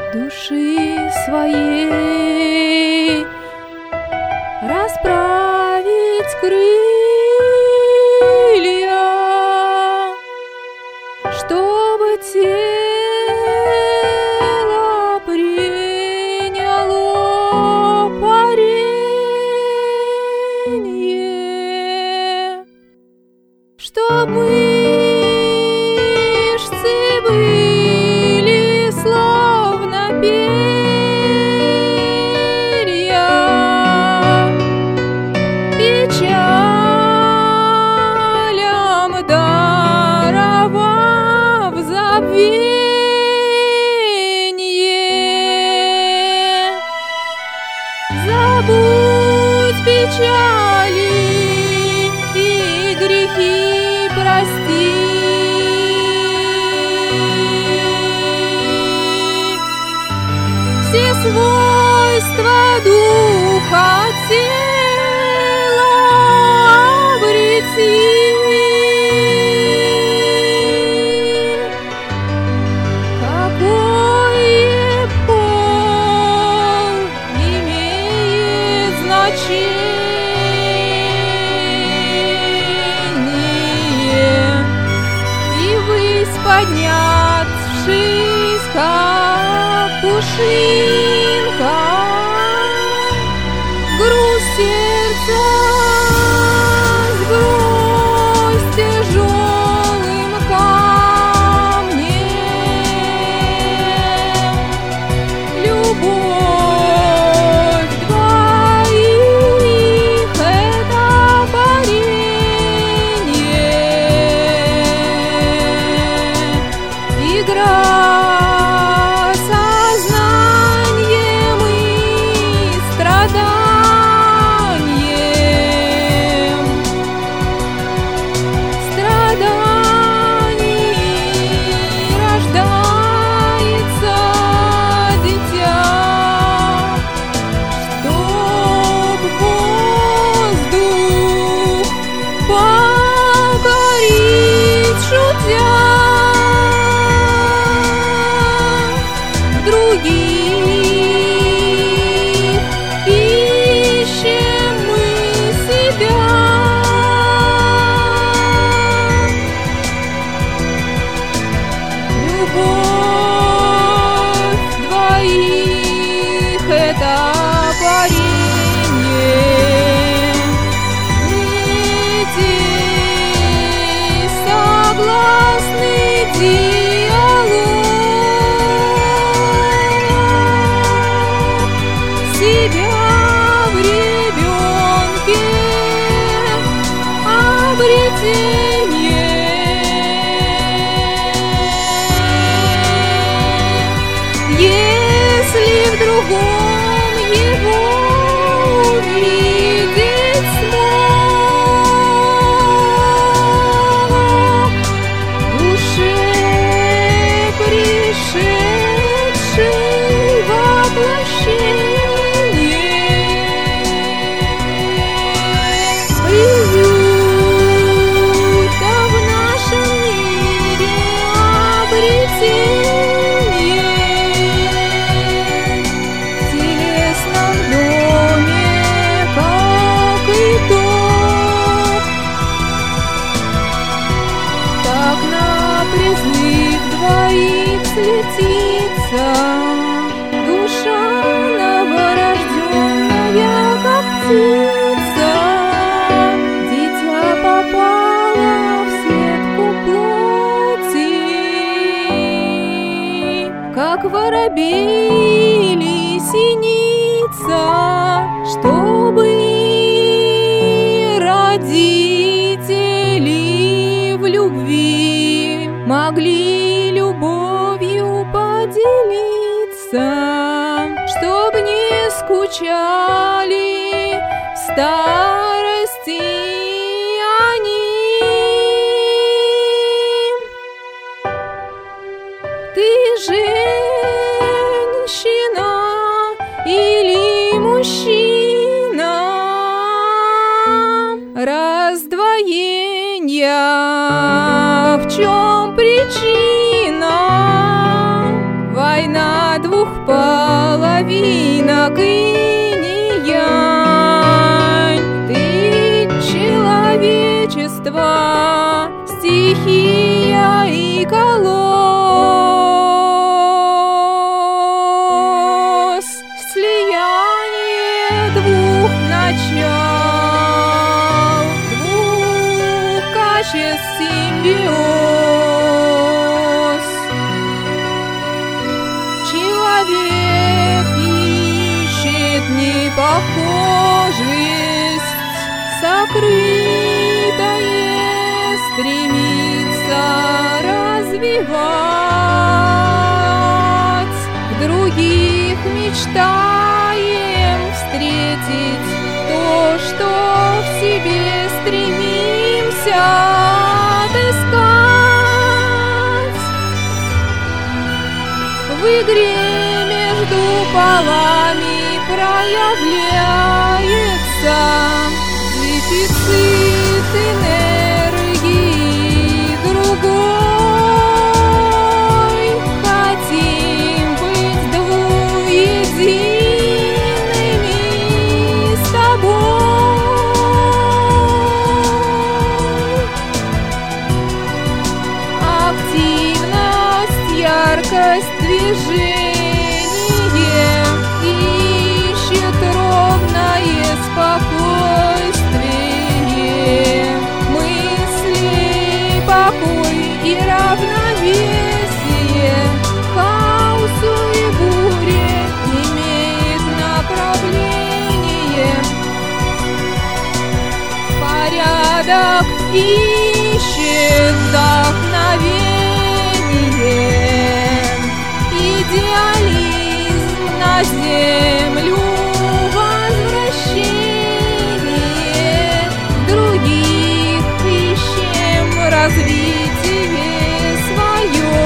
души своей, расправить крылья, чтобы тело приняло парение, чтоб мышцы были словно перья, печалям даровав забвенье. Забудь печали и грехи прости, все свойства духа тела обрети. Какое пол имеет значение, и ввысь поднявшись, как пушинка, груз сердца сбрось тяжелым камнем. Любовь двоих — это парение, игра сознанием и страданием. Страданий рождается дитя, чтоб воздух покорить шутя. Других ищем мы себя. Любовь двоих — это парение. Эти согласный диалог себя в ребенке обретение. Если в другом его увидеть смог, душе пришедшей воплощение, приюта в нашем мире обретение. В телесном доме, как итог, так на призыв двоих слетится душа новорожденная, как птица. Дитя попало в сетку плоти, как воробей или синица, чтобы родители в любви могли любовью поделиться, чтоб не скучали в старости они. Ты женщина или мужчина, раздвоения в чем причина? Война двух половинок инь-янь. Ты человечество, стихия и колосс, слияние двух начал, двух качеств симбиоз. Человек ищет непохожесть, сокрытое стремится развивать. В других мечтаем встретить то, что в себе стремимся отыскать. В игре между полами проявляется дефицит энергии другой. Хотим быть двуедиными с тобой. Активность, яркость, движение ищет ровное спокойствие, мысли, покой и равновесие. Хаосу и буре имеет направление. Порядок ищет вдохновение. Идеализм на землю возвращение. Других ищем развитие свое.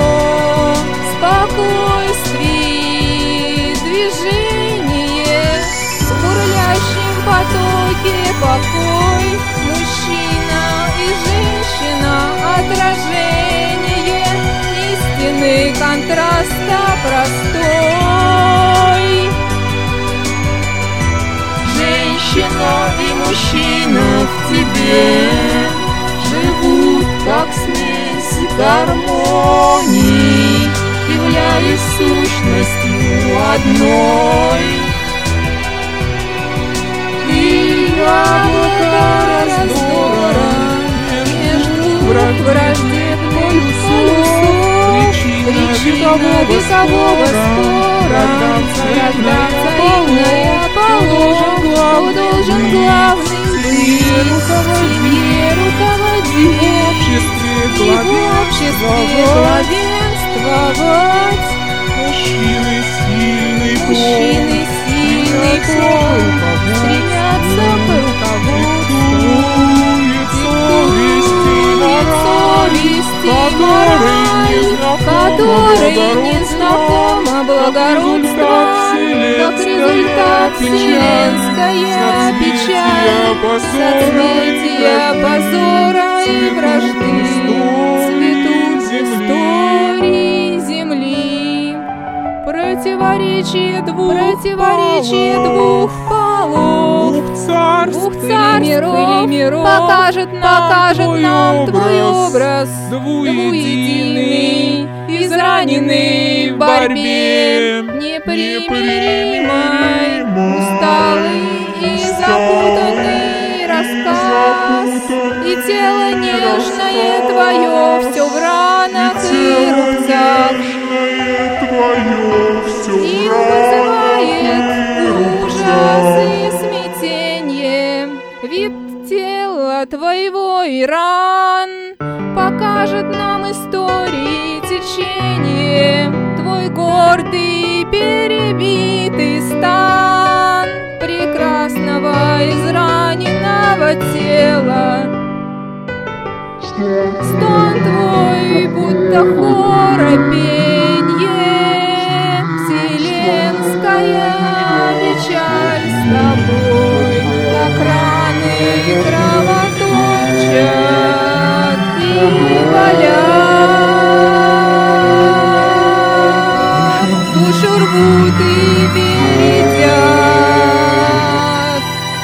Спокойствие, движение, в бурлящем потоке покой. Мужчина и женщина — отражение истины контраста простой. Женщина и мужчина в тебе живут как смесь гармонии, являясь сущностью одной. Ты яблоко раздора между враждебных полюсов, причина векового спора, когда взаимная положен, кто должен главным быть, семье руководить и в обществе главенствовать. Мужчины сильный пол стремятся к руководству, диктует совести мораль, которой незнакомо благородство, как результат вселенская печаль, соцветия позора и вражды цветут в истории земли. Противоречие двух полов, двух царств или миров покажет нам твой образ двуединый, израненный в борьбе непримиримой, усталый и запутанный рассказ, и тело нежное твое все в ранах и рубцах, и вызывает ужас и смятенье. Вид тела твоего и ран покажет нам истории течение, твой гордый перебитый стан прекрасного израненного тела. Стон твой будто хоропенье, вселенская печаль с тобой, как раны кровоточат и болят. душу рвут и бередят.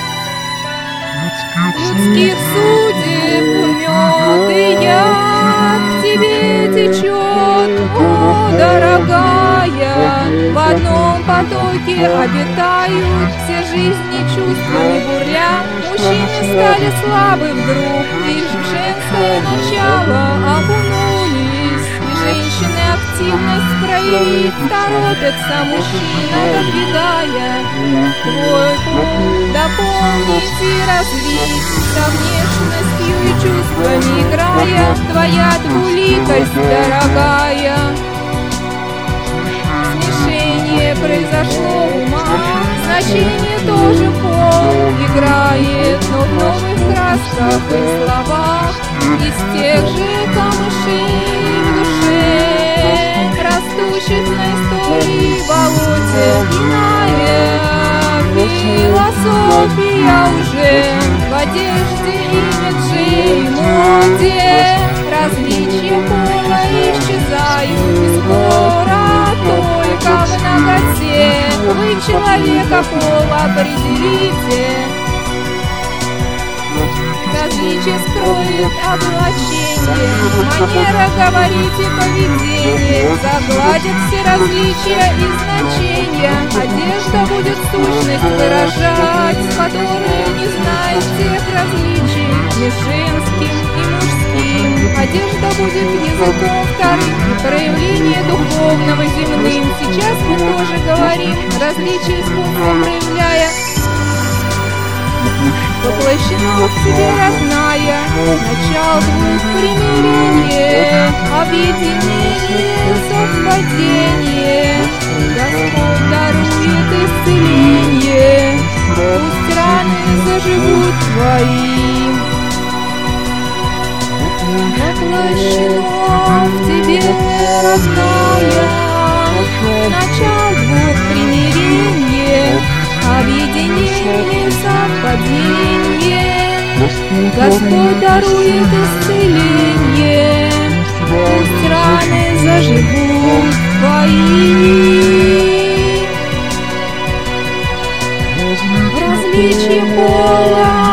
Людских судеб мед и яд к тебе течет, о, дорогая. В одном потоке обитают все жизни чувствами бурля. Мужчины стали слабы вдруг, лишь в женское начало окунулись. И женщины активность проявить торопятся, мужчина отодвигая. Твой путь дополнить и развить, со внешностью и чувствами играя, твоя двуликость, дорогая. Смешение произошло в умах, значение тоже пол играет, но в новых красках и словах, из тех же камышей в душе, растущих на истории болоте. Иная философия уже в одежде, имидже и моде. Различия пола исчезают и скоро только в наготе. Вы человека пол определите. Различие скроет облачение, манера говорить и поведение загладят все различия и значения. Одежда будет сущность выражать, которая не знает всех различий между женским и мужским. Одежда будет языком вторым, проявление духовного земным. Сейчас мы тоже говорим, различия искусства проявляя. Воплощено в тебе родная, начало двух примирение, объединение, совпадение. Господь дарует исцеление, пусть раны заживут твои. Воплощено в тебе родная, начало двух примирение, объединение, совпадение. Господь дарует исцеление, пусть раны заживут твои. Различие пола